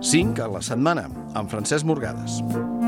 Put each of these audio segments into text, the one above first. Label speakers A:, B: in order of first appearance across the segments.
A: 5 a la setmana, amb Francesc Morgades.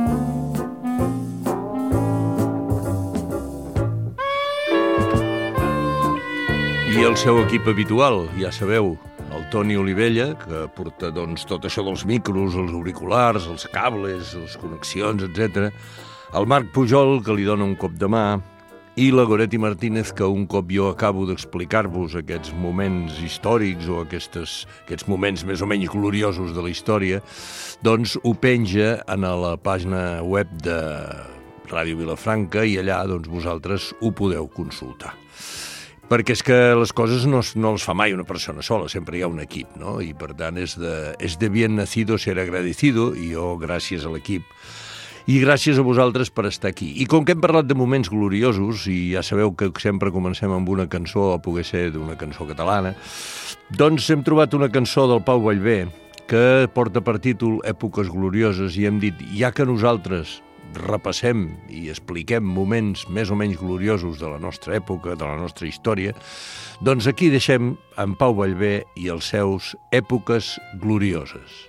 B: I el seu equip habitual, ja sabeu, el Toni Olivella, que porta tot això dels micros, els auriculars, els cables, les connexions, etc. El Marc Pujol, que li dona un cop de mà, i la Goretti Martínez, que un cop jo acabo d'explicar-vos aquests moments històrics o aquests moments més o menys gloriosos de la història, doncs ho penja a la pàgina web de Ràdio Vilafranca i allà doncs, vosaltres ho podeu consultar. Perquè és que les coses no les fa mai una persona sola, sempre hi ha un equip, no? I per tant és de bien nacido ser agradecido, i jo gràcies a l'equip i gràcies a vosaltres per estar aquí. I com que hem parlat de moments gloriosos, i ja sabeu que sempre comencem amb una cançó, o poder ser d'una cançó catalana, doncs hem trobat una cançó del Pau Vallvé que porta per títol Èpoques glorioses, i hem dit, ja que nosaltres repassem i expliquem moments més o menys gloriosos de la nostra època, de la nostra història, doncs aquí deixem en Pau Vallvé i els seus Èpoques glorioses.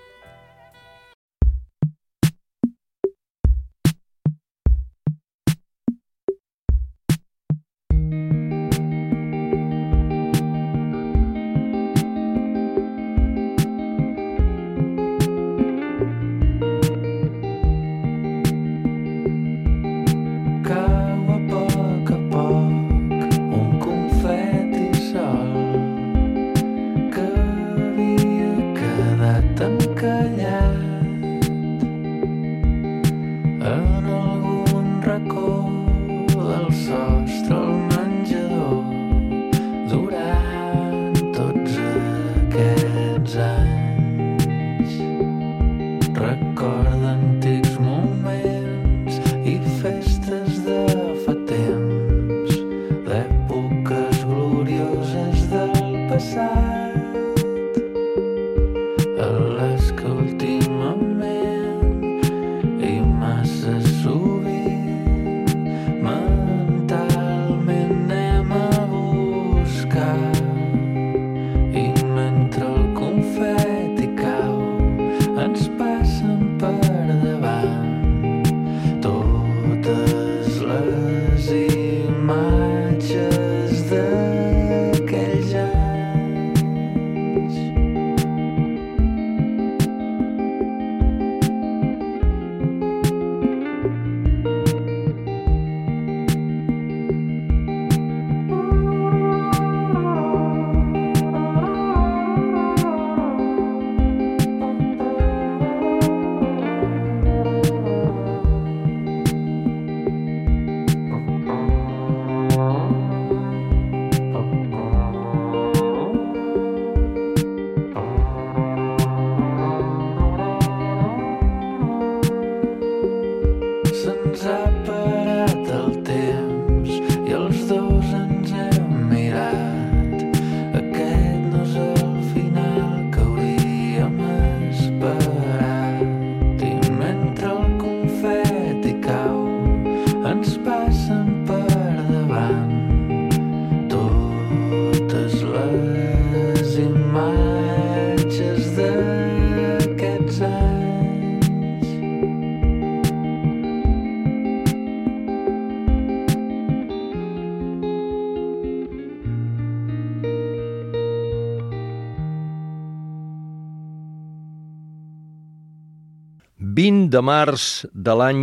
B: De març de l'any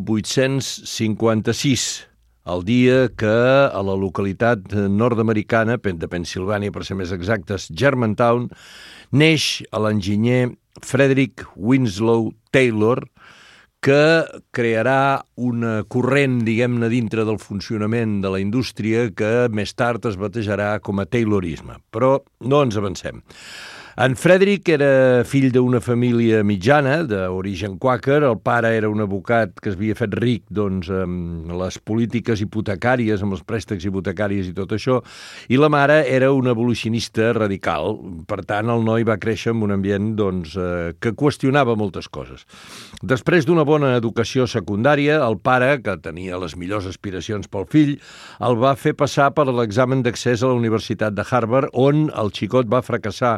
B: 1856, el dia que a la localitat nord-americana, de Pennsilvània per ser més exactes, Germantown, neix l'enginyer Frederick Winslow Taylor, que crearà una corrent, diguem-ne, dintre del funcionament de la indústria que més tard es batejarà com a Taylorisme. Però no ens avancem. En Frederick era fill d'una família mitjana, d'origen quàquer. El pare era un advocat que es havia fet ric amb les polítiques hipotecàries, amb els préstecs hipotecaris i tot això, i la mare era una abolicionista radical. Per tant, el noi va créixer en un ambient que qüestionava moltes coses. Després d'una bona educació secundària, el pare, que tenia les millors aspiracions pel fill, el va fer passar per l'examen d'accés a la Universitat de Harvard, on el xicot va fracassar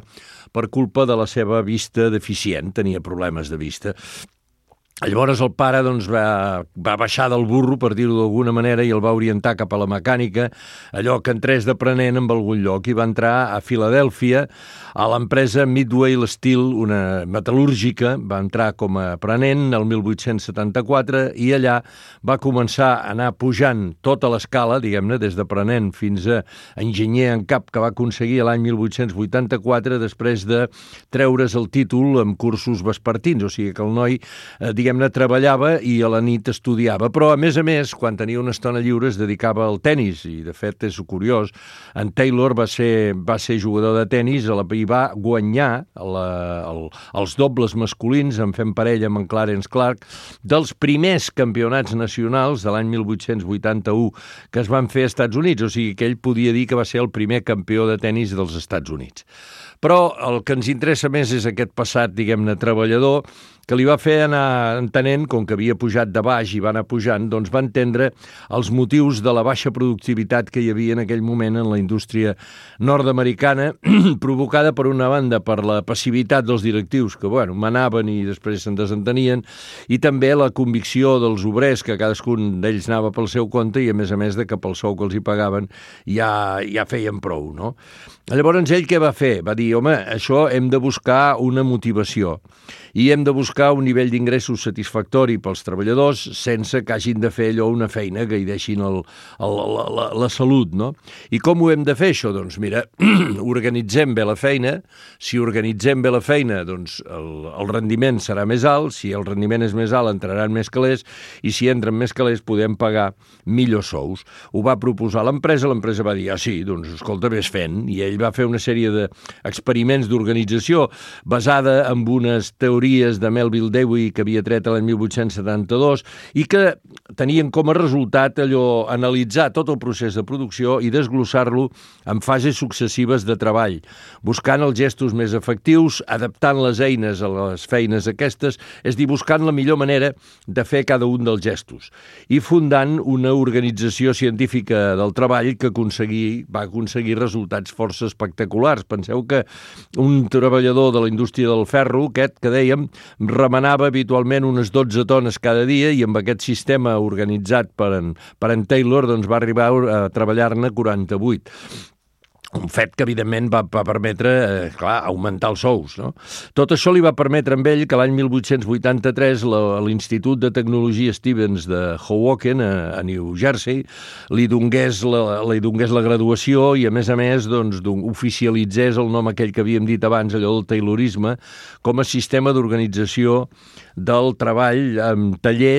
B: per culpa de la seva vista deficient, tenia problemes de vista. Llavors el pare doncs, va baixar del burro, per dir-ho d'alguna manera, i el va orientar cap a la mecànica, allò que entrés d'aprenent en algun lloc, i va entrar a Filadèlfia, a l'empresa Midway Steel, una metal·lúrgica, va entrar com a aprenent el 1874, i allà va començar a anar pujant tota l'escala, diguem-ne, des d'aprenent fins a enginyer en cap, que va aconseguir l'any 1884, després de treure's el títol amb cursos vespertins, o sigui que el noi, diguem-ne, treballava i a la nit estudiava. Però, a més, quan tenia una estona lliure es dedicava al tennis, i de fet és curiós, en Taylor va ser jugador de tennis i va guanyar els dobles masculins en fent parella amb en Clarence Clark dels primers campionats nacionals de l'any 1881 que es van fer als Estats Units, o sigui que ell podia dir que va ser el primer campió de tennis dels Estats Units. Però el que ens interessa més és aquest passat, diguem-ne, treballador, que li va fer anar entenent, com que havia pujat de baix i va anar pujant, doncs va entendre els motius de la baixa productivitat que hi havia en aquell moment en la indústria nord-americana, provocada per una banda per la passivitat dels directius, que manaven i després se'n desentenien, i també la convicció dels obrers, que cadascun d'ells anava pel seu compte, i a més de que pel sou que els hi pagaven ja feien prou, no? Llavors ell què va fer? Va dir, home, això hem de buscar una motivació i hem de buscar un nivell d'ingressos satisfactori pels treballadors sense que hagin de fer allò una feina que hi deixin la salut, no? I com ho hem de fer, això? Doncs mira, organitzem bé la feina. Si organitzem bé la feina, doncs el rendiment serà més alt. Si el rendiment és més alt, entraran més calés, i si entren més calés podem pagar millors sous. Ho va proposar l'empresa va dir, sí, doncs escolta, vés fent, i ell va fer una sèrie d'experiments d'organització basada en unes teories de Melville Dewey que havia tret l'any 1872 i que tenien com a resultat analitzar tot el procés de producció i desglossar-lo en fases successives de treball, buscant els gestos més efectius, adaptant les eines a les feines aquestes, és dir, buscant la millor manera de fer cada un dels gestos, i fundant una organització científica del treball que va aconseguir resultats força espectaculars. Penseu que un treballador de la indústria del ferro, aquest que dèiem, remenava habitualment unes 12 tones cada dia, i amb aquest sistema organitzat per en Taylor doncs va arribar a treballar-ne 48. Un fet que, evidentment, va permetre, augmentar els sous, no? Tot això li va permetre amb ell que l'any 1883 l'Institut de Tecnologia Stevens de Hoboken, a New Jersey, li dongués la graduació i, a més, doncs, oficialitzés el nom aquell que havíem dit abans, allò del Taylorisme, com a sistema d'organització del treball en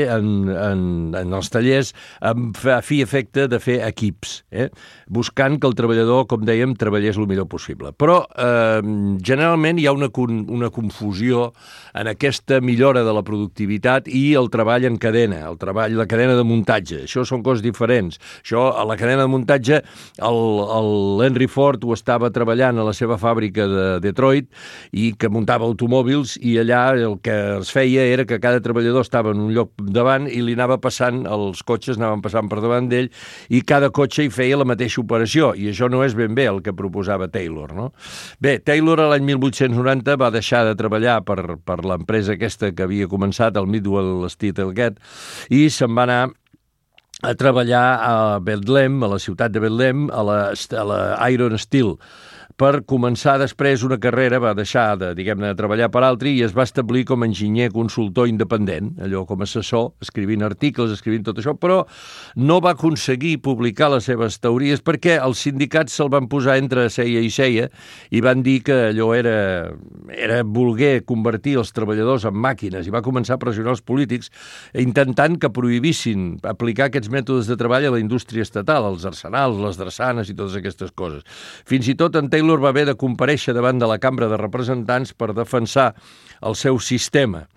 B: els tallers a fi efecte de fer equips, buscant que el treballador, com dèiem, treballés el millor possible. Però generalment hi ha una confusió en aquesta millora de la productivitat i el treball en cadena, la cadena de muntatge. Això són coses diferents. Això, a la cadena de muntatge, l'Henry Ford ho estava treballant a la seva fàbrica de Detroit i que muntava automòbils, i allà el que es feia era que cada treballador estava en un lloc davant i li anava passant, els cotxes anaven passant per davant d'ell, i cada cotxe hi feia la mateixa operació, i això no és ben bé el que proposava Taylor, no? Bé, Taylor a l'any 1890 va deixar de treballar per l'empresa aquesta que havia començat, el Midway Steel, i se'n va anar a treballar a Bethlehem, a la ciutat de Bethlehem, a la Iron Steel, per començar després una carrera. Va deixar de treballar per altri i es va establir com a enginyer consultor independent, allò com a assessor, escrivint articles, escrivint tot això, però no va aconseguir publicar les seves teories perquè els sindicats se'l van posar entre ceia i ceia i van dir que allò era voler convertir els treballadors en màquines, i va començar a pressionar els polítics intentant que prohibissin aplicar aquests mètodes de treball a la indústria estatal, als arsenals, les drassanes i totes aquestes coses. Fins i tot en Taylor va haver de comparèixer davant de la Cambra de Representants per defensar el seu sistema.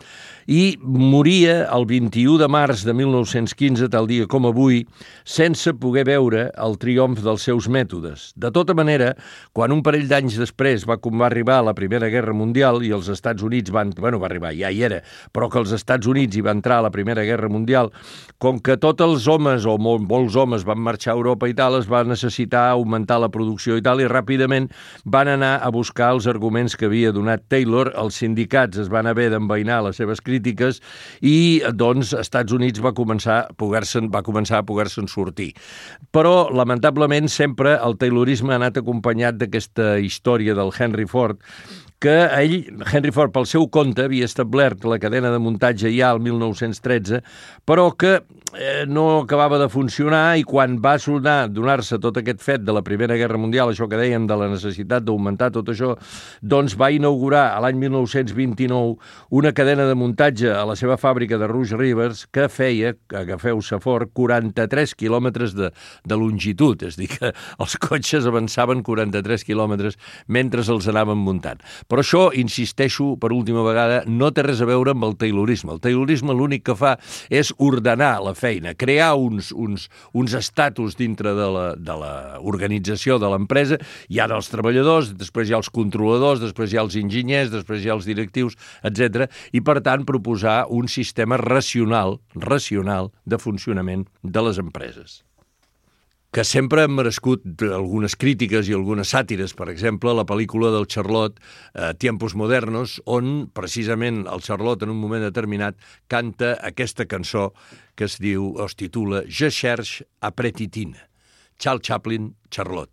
B: i moria el 21 de març de 1915, tal dia com avui, sense poder veure el triomf dels seus mètodes. De tota manera, quan un parell d'anys després va arribar la Primera Guerra Mundial i els Estats Units va arribar, ja hi era, però que els Estats Units hi va entrar a la Primera Guerra Mundial, com que tots els homes, o molts homes, van marxar a Europa i tal, es va necessitar augmentar la producció i tal, i ràpidament van anar a buscar els arguments que havia donat Taylor. Els sindicats es van haver d'envainar les seves crítiques i, doncs, Estats Units va començar a poder-se'n sortir. Però, lamentablement, sempre el Taylorisme ha anat acompanyat d'aquesta història del Henry Ford, que Henry Ford, pel seu compte, havia establert la cadena de muntatge ja el 1913, però que no acabava de funcionar, i quan va donar-se tot aquest fet de la Primera Guerra Mundial, això que dèiem de la necessitat d'augmentar tot això, doncs va inaugurar a l'any 1929 una cadena de muntatge a la seva fàbrica de Rouge Rivers que feia, agafeu-se fort, 43 quilòmetres de longitud, és a dir, que els cotxes avançaven 43 quilòmetres mentre els anaven muntant. Però això, insisteixo, per última vegada, no té res a veure amb el Taylorisme. El Taylorisme l'únic que fa és ordenar la feina, crear uns estatus dintre de l'organització de l'empresa. Hi ha els treballadors, després hi ha els controladors, després hi ha els enginyers, després hi ha els directius, etc. I, per tant, proposar un sistema racional de funcionament de les empreses, que sempre han merescut algunes crítiques i algunes sàtires. Per exemple, la pel·lícula del Charlot, Tiempos Modernos, on precisament el Charlot en un moment determinat canta aquesta cançó que es titula Je cherche après Titine. Charles Chaplin, Charlot.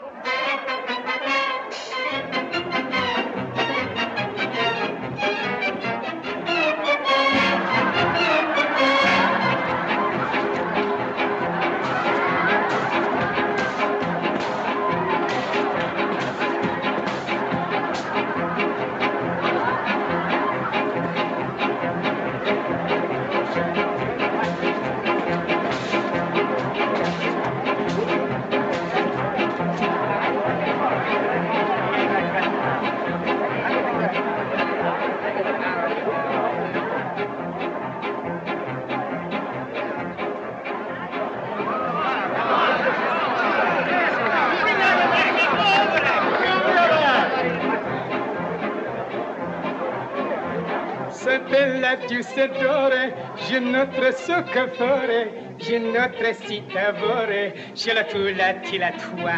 C: Giusto d'ore, je notre soccafore, je notre citavore, je la tu la ti la tua.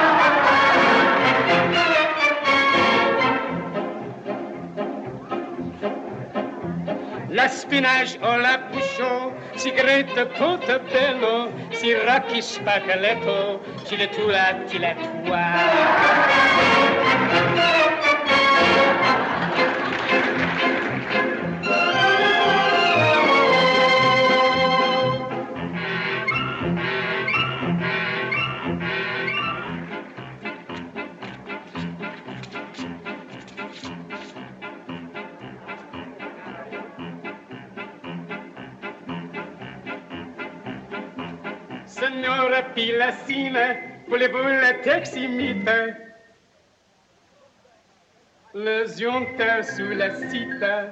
C: La spinach o la bouchon, sigarette Portobello, siracchi spaghetto, je la tu la ti la tua. Signora Pilacina, voulez-vous la teximite? Le zionta sous la cita.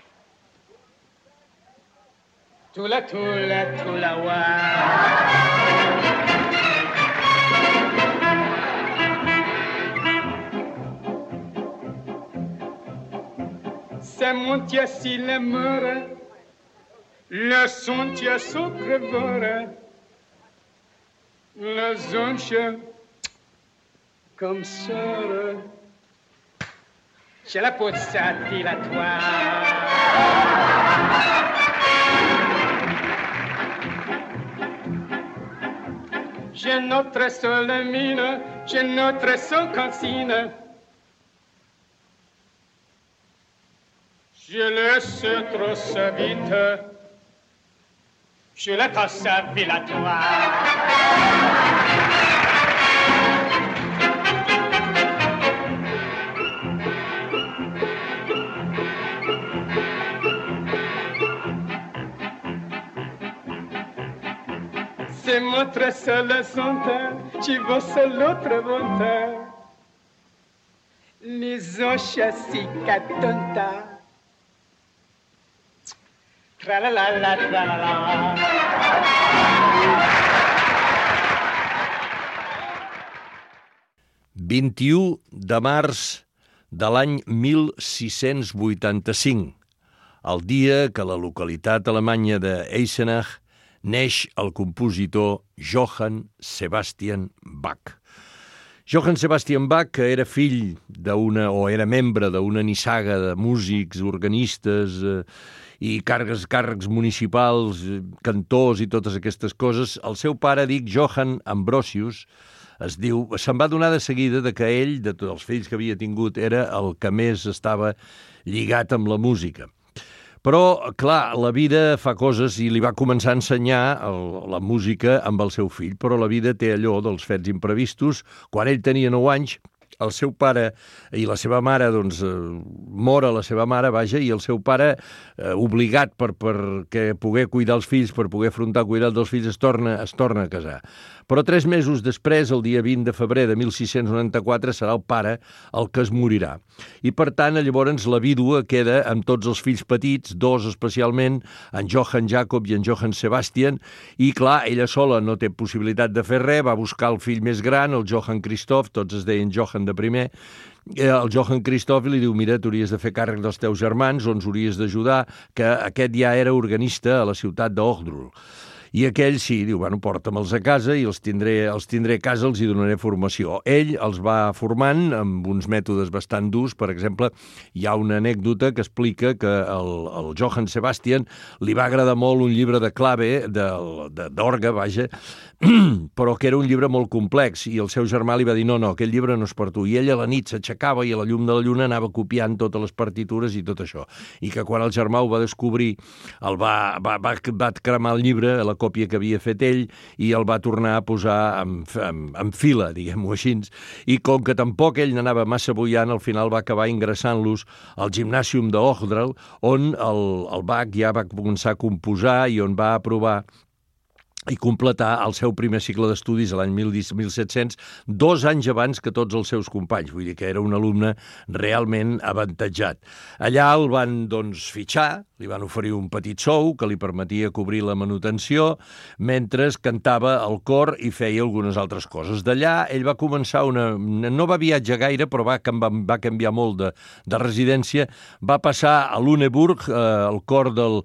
C: Tula, wa. C'est mon tia si l'amour, le son tia socrevore. La zonche comme ça, je la pozza dilatoire. J'ai notre seule mine, j'ai notre seule cantine. Je laisse trop sa vite, je la tasse dilatoire. C'est notre seule sonta, ci vosse l'autre volta. Les ochas si catonta. Tra-la-la-la, tra-la-la.
B: 21 de març de l'any 1685, el dia que a la localitat alemanya d'Eisenach neix el compositor Johann Sebastian Bach. Johann Sebastian Bach, que era fill era membre d'una nissaga de músics, organistes i càrrecs municipals, cantors i totes aquestes coses, el seu pare, Johann Ambrosius, se'n va donar de seguida que ell, de tots els fills que havia tingut, era el que més estava lligat amb la música. Però, clar, la vida fa coses i li va començar a ensenyar la música amb el seu fill, però la vida té allò dels fets imprevistos. Quan ell tenia 9 anys, el seu pare i la seva mare, mor la seva mare, i el seu pare, obligat perquè poder cuidar els fills, per poder afrontar cuidar dels fills, es torna a casar. Però 3 mesos després, el dia 20 de febrer de 1694, serà el pare el que es morirà. I, per tant, llavors la vídua queda amb tots els fills petits, 2 especialment, en Johann Jakob i en Johann Sebastian, i, clar, ella sola no té possibilitat de fer res, va buscar el fill més gran, el Johann Christoph, tots es deien Johann de primer, el Johann Christoph li diu, mira, t'hauries de fer càrrec dels teus germans, o ens hauries d'ajudar, que aquest ja era organista a la ciutat d'Ochdrull. I aquell sí, diu, bueno, porta'me'ls a casa i els tindré a casa, els hi donaré formació. Ell els va formant amb uns mètodes bastant durs. Per exemple, hi ha una anècdota que explica que el Johann Sebastian li va agradar molt un llibre de clave, d'orgue, però que era un llibre molt complex, i el seu germà li va dir, no, aquest llibre no és per tu. I ell a la nit s'aixecava i a la llum de la lluna anava copiant totes les partitures i tot això. I que quan el germà ho va descobrir, va cremar el llibre, la còpia que havia fet ell, i el va tornar a posar en fila, diguem-ho així. I com que tampoc ell n'anava massa bullant, al final va acabar ingressant-los al Gymnasium d'Ochdrull, on el Bach ja va començar a composar i on va aprovar i completar el seu primer cicle d'estudis l'any 1700, 2 anys abans que tots els seus companys. Vull dir que era un alumne realment avantatjat. Allà el van, fitxar, li van oferir un petit sou que li permetia cobrir la manutenció mentre cantava al cor i feia algunes altres coses. D'allà ell va començar no va viatjar gaire, però va canviar molt de residència. Va passar a Lüneburg, al cor del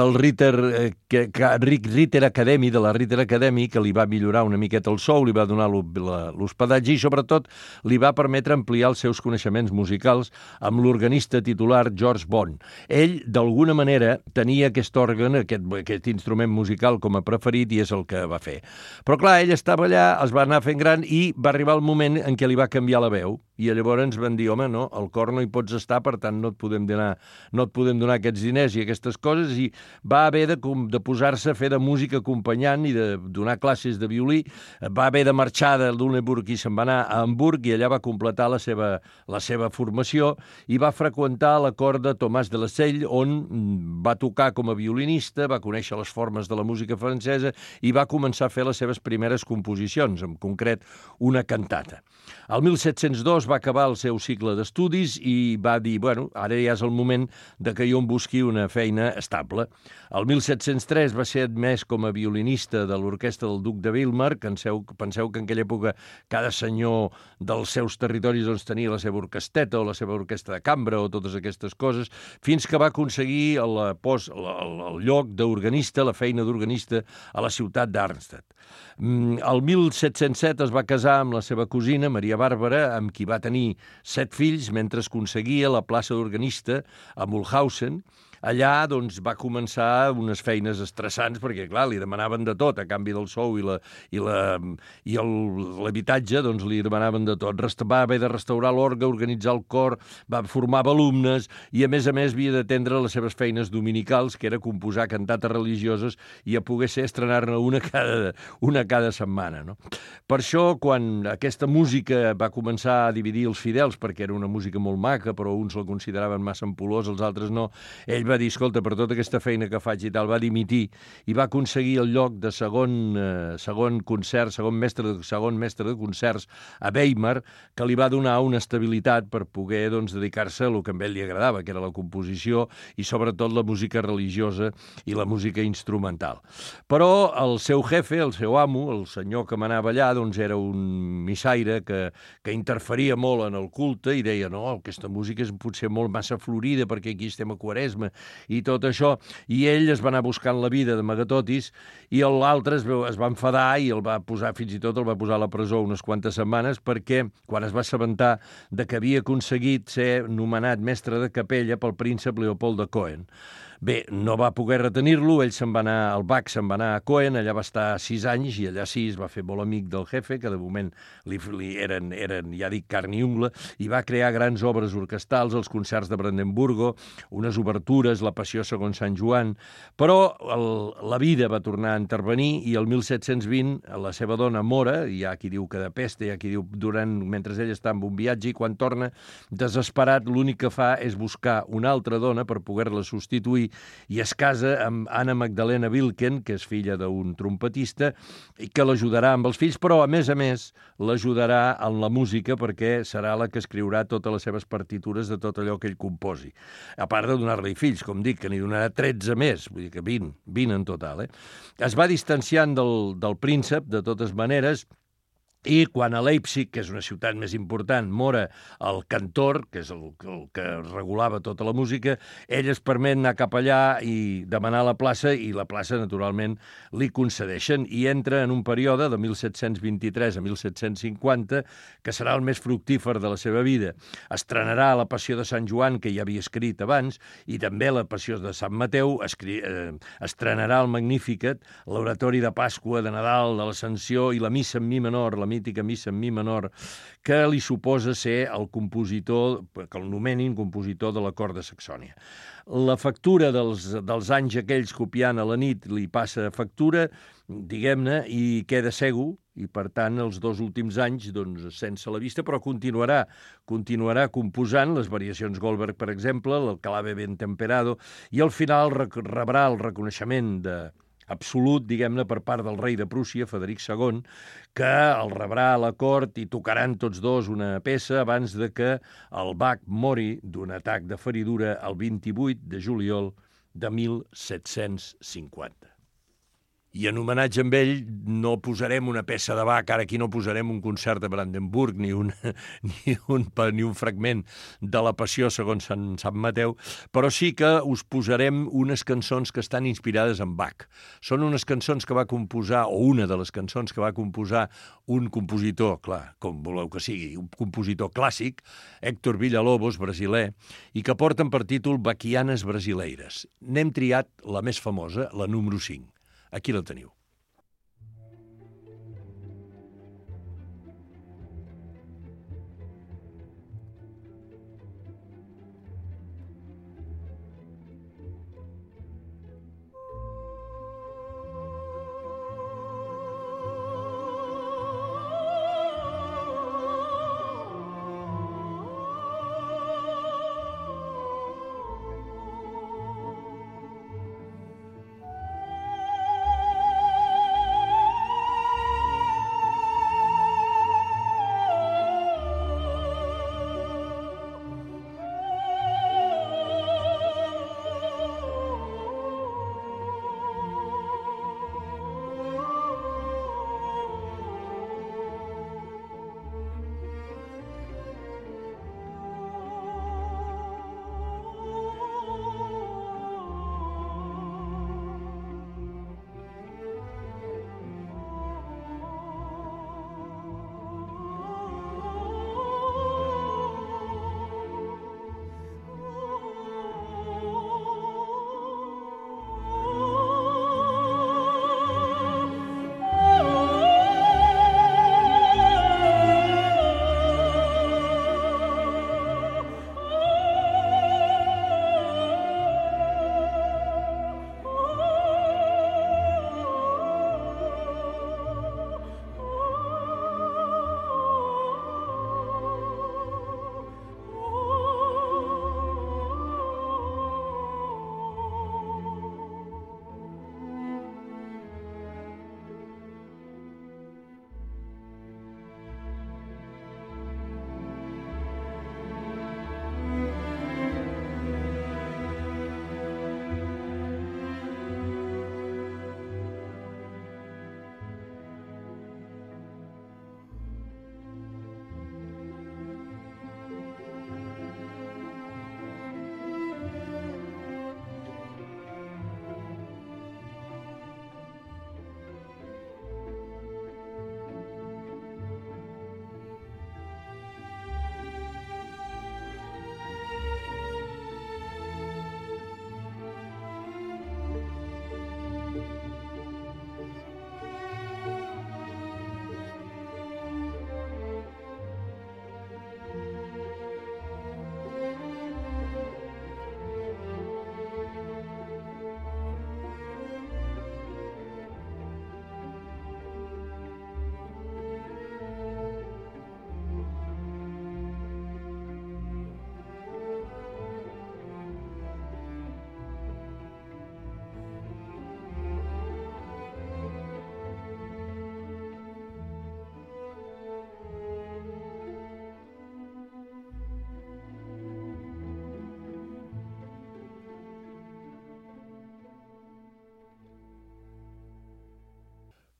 B: Ritter Academy, de la Ritter Academy, que li va millorar una miqueta el sou, li va donar l'hospedatge i, sobretot, li va permetre ampliar els seus coneixements musicals amb l'organista titular George Bond. Ell, d'alguna manera, tenia aquest òrgan, aquest instrument musical com a preferit, i és el que va fer. Però, clar, ell estava allà, es va anar fent gran i va arribar el moment en què li va canviar la veu. I llavors ens van dir, home, no, al cor no hi pots estar, per tant no et podem donar aquests diners i aquestes coses, i va haver de posar-se a fer de música acompanyant i de donar classes de violí. Va haver de marxar de Lüneburg i se'n va anar a Hamburg, i allà va completar la seva formació i va freqüentar la cort de Tomàs de la Selle, on va tocar com a violinista, va conèixer les formes de la música francesa i va començar a fer les seves primeres composicions, en concret una cantata. El 1702 va acabar el seu cicle d'estudis i va dir, bueno, ara ja és el moment de que jo em busqui una feina estable. El 1703 va ser admès com a violinista de l'orquestra del duc de Weimar. Penseu que en aquella època cada senyor dels seus territoris tenia la seva orquesteta o la seva orquestra de cambra o totes aquestes coses, fins que va aconseguir el lloc d'organista, la feina d'organista a la ciutat d'Arnstadt. El 1707 es va casar amb la seva cosina, Maria Bàrbara, amb qui va tenir 7 fills mentre aconseguia la plaça d'organista a Mulhausen. Allà va començar unes feines estressants perquè, clar, li demanaven de tot, a canvi del sou i l'habitatge, li demanaven de tot. Va haver de restaurar l'orgue, organitzar el cor, va formar alumnes i, a més havia d'atendre les seves feines dominicals, que era composar cantates religioses i a poder ser estrenar-ne una cada setmana. No? Per això, quan aquesta música va començar a dividir els fidels, perquè era una música molt maca, però uns la consideraven massa ampulós, els altres no, ell va dir, escolta, per tota aquesta feina que faig i tal, va dimitir i va aconseguir el lloc de segon mestre de concerts a Weimar, que li va donar una estabilitat per poder dedicar-se a el que a ell li agradava, que era la composició i sobretot la música religiosa i la música instrumental. Però el seu jefe, el seu amo, el senyor que manava allà, era un missaire que interferia molt en el culte i deia, no, aquesta música és potser molt massa florida perquè aquí estem a Quaresma i tot això. I ell es va anar buscant la vida de Megatotis i l'altre es va enfadar i el va posar, fins i tot el va posar a la presó unes quantes setmanes perquè quan es va assabentar de que havia aconseguit ser nomenat mestre de capella pel príncep Leopold de Cohen. Bé, no va poder retenir-lo, ell se'n va anar, el Bach se'n va anar a Cohen, allà va estar 6 anys i allà sí es va fer molt amic del jefe, que de moment li eren, ja dic, carn i ungla, i va crear grans obres orquestrals, els concerts de Brandenburgo, unes obertures, la Passió segons Sant Joan, però la vida va tornar a intervenir i el 1720 la seva dona Mora, hi ha qui diu que de pesta, hi ha qui diu mentre ell està en un viatge, i quan torna desesperat l'únic que fa és buscar una altra dona per poder-la substituir i es casa amb Anna Magdalena Wilken, que és filla d'un trompetista, i que l'ajudarà amb els fills, però, a més, l'ajudarà en la música perquè serà la que escriurà totes les seves partitures de tot allò que ell composi. A part de donar-li fills, com dic, que n'hi donarà 13 més, vull dir que 20 en total. Es va distanciant del príncep, de totes maneres, i quan a Leipzig, que és una ciutat més important, mora el cantor, que és el que regulava tota la música, ell es permet anar cap allà i demanar la plaça, i la plaça, naturalment, li concedeixen, i entra en un període de 1723 a 1750, que serà el més fructífer de la seva vida. Estrenarà la Passió de Sant Joan, que ja havia escrit abans, i també la Passió de Sant Mateu, estrenarà el Magnificat, l'Oratori de Pasqua, de Nadal, de l'Ascensió, i la Missa en mi menor, la mítica Missa en mi menor, que li suposa ser el compositor, que el nomenin compositor de la cort de Saxònia. La factura dels anys aquells copiant a la nit li passa factura, diguem-ne, i queda cego, i per tant els 2 últims anys sense la vista, però continuarà composant les variacions Goldberg, per exemple, el Clave ben temperado, i al final rebrà el reconeixement absolut, diguem-ne, per part del rei de Prússia, Frederic II, que el rebrà a la cort i tocaran tots dos una peça abans de que el Bach mori d'un atac de feridura el 28 de juliol de 1750. I en homenatge amb ell no posarem una peça de Bach, ara aquí no posarem un concert de Brandenburg ni un fragment de la Passió segons Sant Mateu, però sí que us posarem unes cançons que estan inspirades en Bach. Són unes cançons que va composar, o una de les cançons que va composar un compositor, clar, com voleu que sigui, un compositor clàssic, Héctor Villa-Lobos, brasiler, i que porten per títol Baquianes Brasileiras. N'hem triat la més famosa, la número 5. Aquí la teniu.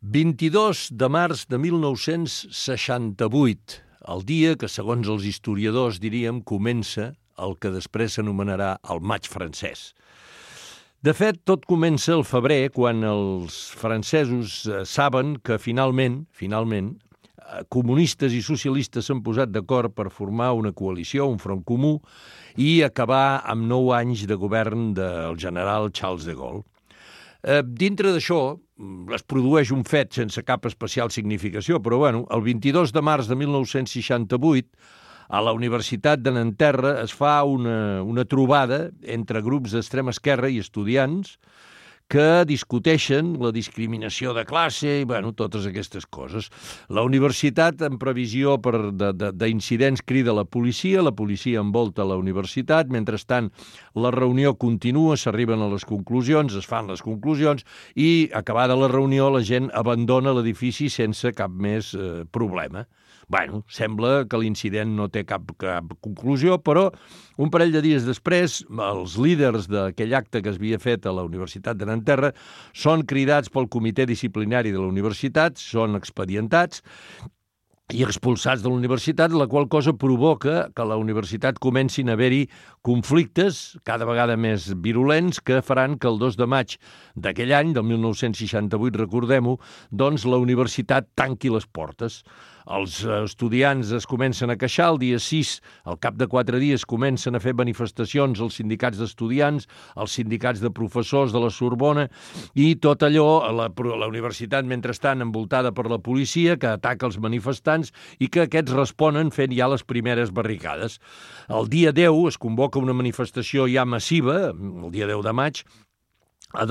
B: 22 de març de 1968, el dia que, segons els historiadors, diríem, comença el que després s'anomenarà el maig francès. De fet, tot comença al febrer, quan els francesos saben que finalment, comunistes i socialistes s'han posat d'acord per formar una coalició, un front comú, i acabar amb 9 anys de govern del general Charles de Gaulle. Dintre d'això es produeix un fet sense cap especial significació, però bueno, el 22 de març de 1968 a la Universitat de Nanterre es fa una trobada entre grups d'extrema esquerra i estudiants que discuteixen la discriminació de classe i, bueno, totes aquestes coses. La universitat, en previsió d'incidents, crida la policia envolta la universitat, mentrestant la reunió continua, s'arriben a les conclusions, es fan les conclusions i, acabada la reunió, la gent abandona l'edifici sense cap més problema. Bueno, sembla que l'incident no té cap conclusió, però un parell de dies després, els líders d'aquell acte que es havia fet a la Universitat de Nanterre són cridats pel comitè disciplinari de la universitat, són expedientats i expulsats de la universitat, la qual cosa provoca que a la universitat comencin a haver-hi conflictes cada vegada més virulents que faran que el 2 de maig d'aquell any, del 1968, recordem-ho, doncs la universitat tanqui les portes. Els estudiants es comencen a queixar, el dia 6, al cap de 4 dies, comencen a fer manifestacions els sindicats d'estudiants, els sindicats de professors de la Sorbona, i tot allò, la universitat, mentrestant, envoltada per la policia, que ataca els manifestants i que aquests responen fent ja les primeres barricades. El dia 10 es convoca una manifestació ja massiva, el dia 10 de maig, a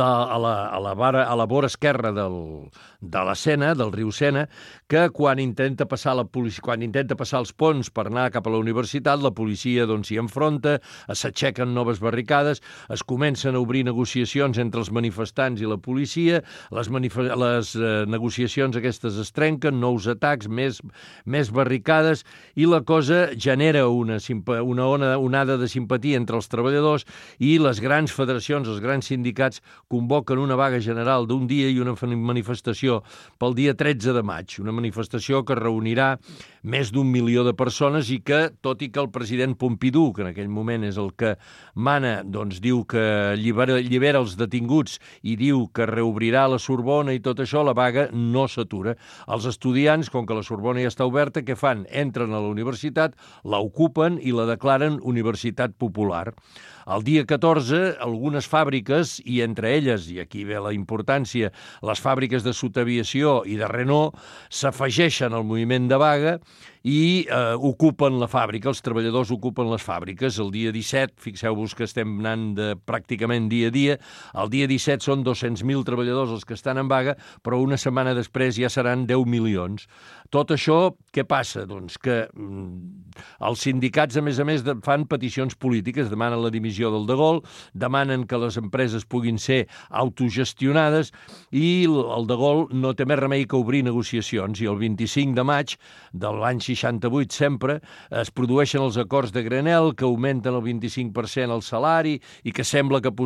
B: la vora esquerra de la Sena, del riu Sena, que quan intenta passar els ponts per anar cap a la universitat, la policia s'hi enfronta, s'aixequen noves barricades, es comencen a obrir negociacions entre els manifestants i la policia, les negociacions aquestes es trenquen, nous atacs, més barricades, i la cosa genera una onada de simpatia entre els treballadors i les grans federacions, els grans sindicats, convoquen una vaga general d'un dia i una manifestació pel dia 13 de maig, una manifestació que reunirà més d'1 milió de persones i que, tot i que el president Pompidou, que en aquell moment és el que mana, doncs diu que allibera els detinguts i diu que reobrirà la Sorbona i tot això, la vaga no s'atura. Els estudiants, com que la Sorbona ja està oberta, què fan? Entren a la universitat, la ocupen i la declaren Universitat Popular. El dia 14, algunes fàbriques, i entre elles, i aquí ve la importància, les fàbriques de Sud Aviació i de Renault, s'afegeixen al moviment de vaga i ocupen la fàbrica, els treballadors ocupen les fàbriques. El dia 17, fixeu-vos que estem anant pràcticament dia a dia, el dia 17 són 200.000 treballadors els que estan en vaga, però una setmana després ja seran 10 milions. Tot això, què passa? Doncs que els sindicats, a més, fan peticions polítiques, demanen la dimissió del de Gaulle, demanen que les empreses puguin ser autogestionades i el de Gaulle no té més remei que obrir negociacions. I el 25 de maig de l'any 68 sempre es produeixen els acords de Grenelle que augmenten el 25% el salari i que sembla que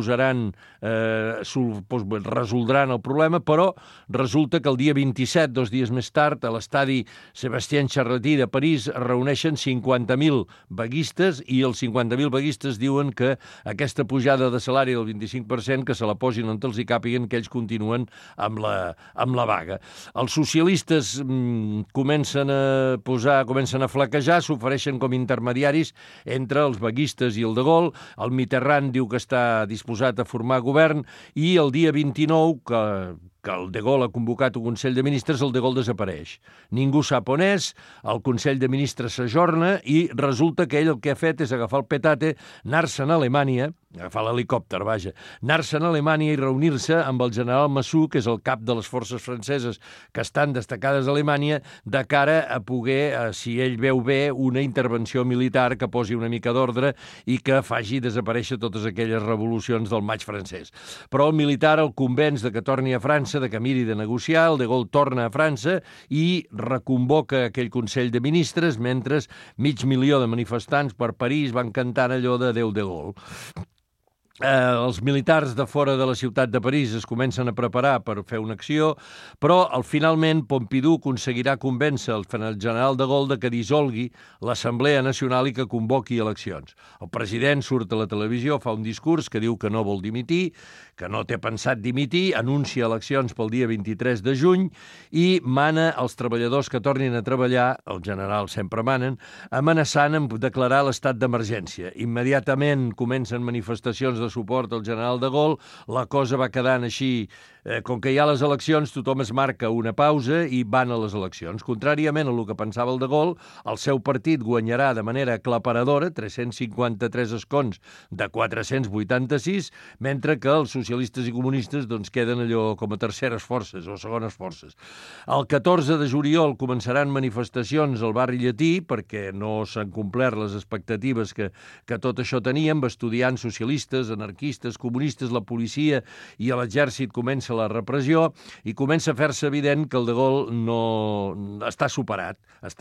B: resoldran el problema, però resulta que el dia 27, 2 dies més tard, a l'estadi Sébastien Charretier de París es reuneixen 50.000 vaguistes i els 50.000 vaguistes diuen que aquesta pujada de salari del 25% que se la posin on els hi càpiguen, que ells continuen amb la vaga. Els socialistes comencen a flaquejar, s'ofereixen com intermediaris entre els vaguistes i el de Gaulle. El Mitterrand diu que està disposat a formar govern i el dia 29, que el de Gaulle ha convocat un Consell de Ministres, el de Gaulle desapareix. Ningú sap on és, el Consell de Ministres s'ajorna i resulta que ell el que ha fet és agafar el petate, anar-se'n a Alemanya, agafar l'helicòpter, vaja, anar-se'n a Alemanya i reunir-se amb el general Massou, que és el cap de les forces franceses que estan destacades a Alemanya, de cara a poder, si ell veu bé, una intervenció militar que posi una mica d'ordre i que faci desaparèixer totes aquelles revolucions del maig francès. Però el militar el convenç de que torni a França, de que miri de negociar, el de Gaulle torna a França i reconvoca aquell Consell de Ministres, mentre 500.000 de manifestants per París van cantant allò de Déu de Gaulle. Els militars de fora de la ciutat de París es comencen a preparar per fer una acció, però finalment Pompidou aconseguirà convèncer el general de Gaulle que dissolgui l'Assemblea Nacional i que convoqui eleccions. El president surt a la televisió, fa un discurs que diu que no vol dimitir, que no té pensat dimitir, anuncia eleccions pel dia 23 de juny i mana als treballadors que tornin a treballar, els generals sempre manen, amenaçant amb declarar l'estat d'emergència. Immediatament comencen manifestacions de suport al general de Gaulle, la cosa va quedant així. Com que hi ha les eleccions, tothom es marca una pausa i van a les eleccions. Contràriament a el que pensava el de Gaulle, el seu partit guanyarà de manera aclaparadora, 353 escons de 486, mentre que els socialistes i comunistes queden allò com a terceres forces o segones forces. El 14 de juliol començaran manifestacions al barri llatí perquè no s'han complert les expectatives que tot això teníem. Estudiants socialistes, anarquistes, comunistes, la policia i l'exèrcit comença la repressió i comença a fer-se evident que el de Gaulle no està superat.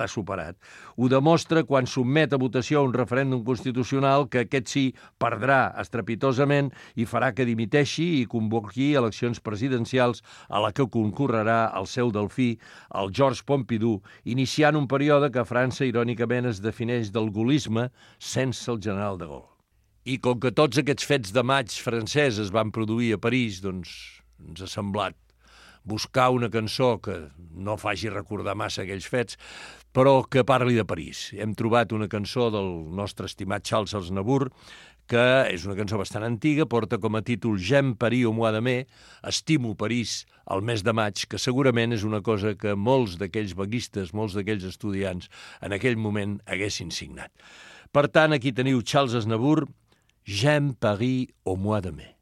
B: Ho demostra quan sotmet a votació un referèndum constitucional que aquest sí perdrà estrepitosament i farà que dimiteixi i convoqui eleccions presidencials a la que concorrerà el seu delfí, el Georges Pompidou, iniciant un període que a França, irònicament, es defineix del gaullisme sense el general de Gaulle. I com que tots aquests fets de maig francès es van produir a París, ens ha semblat buscar una cançó que no faci recordar massa aquells fets, però que parli de París. Hem trobat una cançó del nostre estimat Charles Aznavour, que és una cançó bastant antiga, porta com a títol J'aime Paris au mois de mai, estimo París al mes de maig, que segurament és una cosa que molts d'aquells vaguistes, molts d'aquells estudiants en aquell moment haguessin signat. Per tant, aquí teniu Charles Aznavour, J'aime Paris au mois de mai.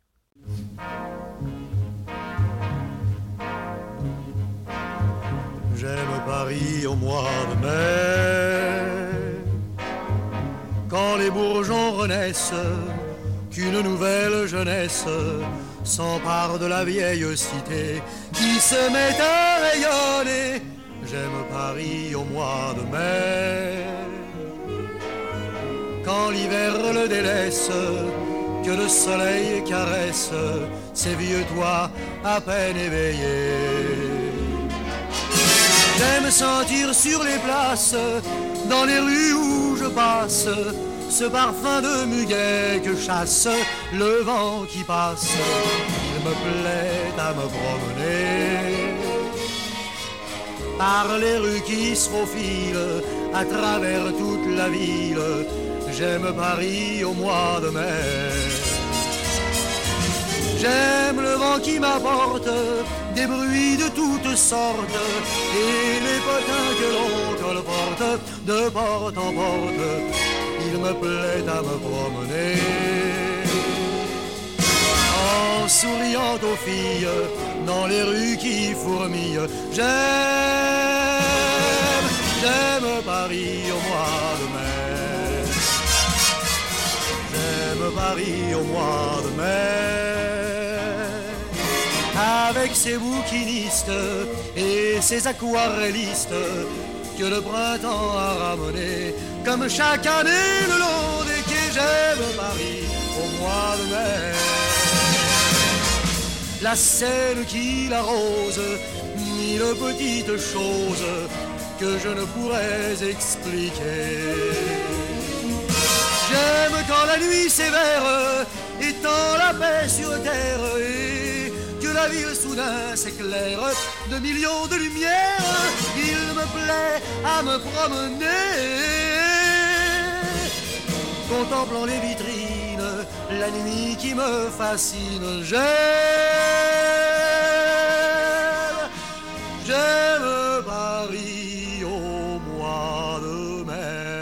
D: J'aime Paris au mois de mai, quand les bourgeons renaissent, qu'une nouvelle jeunesse s'empare de la vieille cité qui se met à rayonner. J'aime Paris au mois de mai, quand l'hiver le délaisse, que le soleil caresse ces vieux toits à peine éveillés. J'aime sentir sur les places, dans les rues où je passe, ce parfum de muguet que chasse le vent qui passe. Il me plaît à me promener par les rues qui se faufilent à travers toute la ville. J'aime Paris au mois de mai. J'aime le vent qui m'apporte des bruits de toutes sortes et les potins que l'on colporte de porte en porte. Il me plaît à me promener en souriant aux filles dans les rues qui fourmillent. J'aime Paris au mois de mai. J'aime Paris au mois de mai, avec ses bouquinistes et ses aquarellistes que le printemps a ramené comme chaque année le long des quais. J'aime Paris au mois de mai, la Seine qui l'arrose, mille petites choses que je ne pourrais expliquer. J'aime quand la nuit sévère étend la paix sur terre et que la ville soudain s'éclaire de millions de lumières. Il me plaît à me promener, contemplant les vitrines, la nuit qui me fascine. J'aime Paris au mois de mai.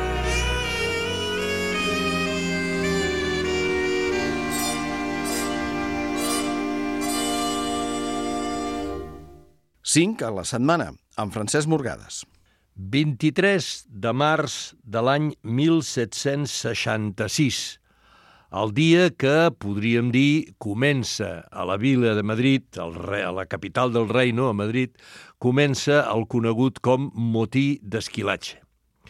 A: Cinc a la setmana, amb Francesc Morgades.
B: 23 de març de l'any 1766, el dia que, podríem dir, comença a la vila de Madrid, a la capital del reino, a Madrid, comença el conegut com motí d'Esquilache.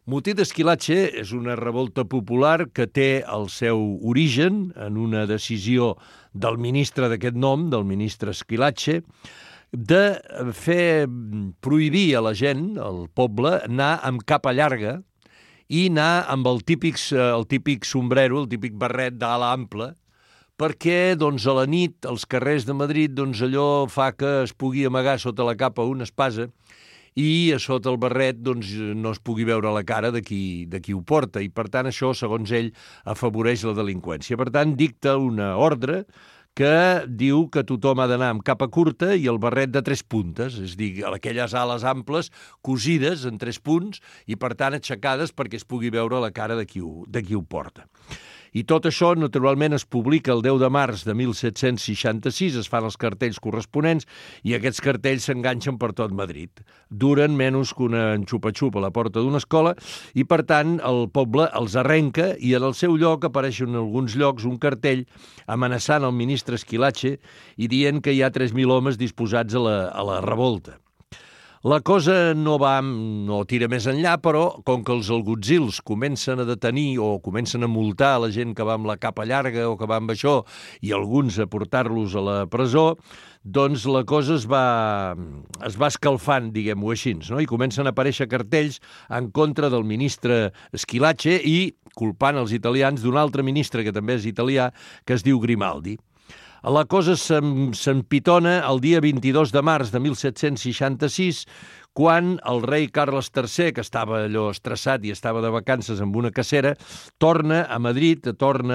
B: Motí d'Esquilache és una revolta popular que té el seu origen en una decisió del ministre d'aquest nom, del ministre Esquilache, de fer prohibir a la gent, al poble, anar amb capa llarga i anar amb el típic sombrero, el típic barret d'ala ampla, perquè doncs, a la nit, als carrers de Madrid, doncs, allò fa que es pugui amagar sota la capa una espasa i a sota el barret doncs, no es pugui veure la cara de qui ho porta. I, per tant, això, segons ell, afavoreix la delinqüència. Per tant, dicta una ordre que diu que tothom ha d'anar amb capa curta i el barret de 3 puntes, és a dir, aquelles ales amples cosides en 3 punts i, per tant, aixecades perquè es pugui veure la cara de qui ho porta. I tot això, naturalment, es publica el 10 de març de 1766, es fan els cartells corresponents i aquests cartells s'enganxen per tot Madrid. Duren menys que una xupa-xupa a la porta d'una escola i, per tant, el poble els arrenca i en el seu lloc apareixen en alguns llocs un cartell amenaçant el ministre Esquilache i dient que hi ha 3.000 homes disposats a la revolta. La cosa no tira més enllà, però com que els algutzils comencen a detenir o comencen a multar la gent que va amb la capa llarga o que va amb això i alguns a portar-los a la presó, doncs la cosa es va escalfant, diguem-ho així, no? I comencen a aparèixer cartells en contra del ministre Esquilache i culpant els italians d'un altre ministre que també és italià, que es diu Grimaldi. La cosa s'empitona el dia 22 de març de 1766, quan el rei Carles III, que estava allò estressat i estava de vacances amb una cacera, torna a Madrid,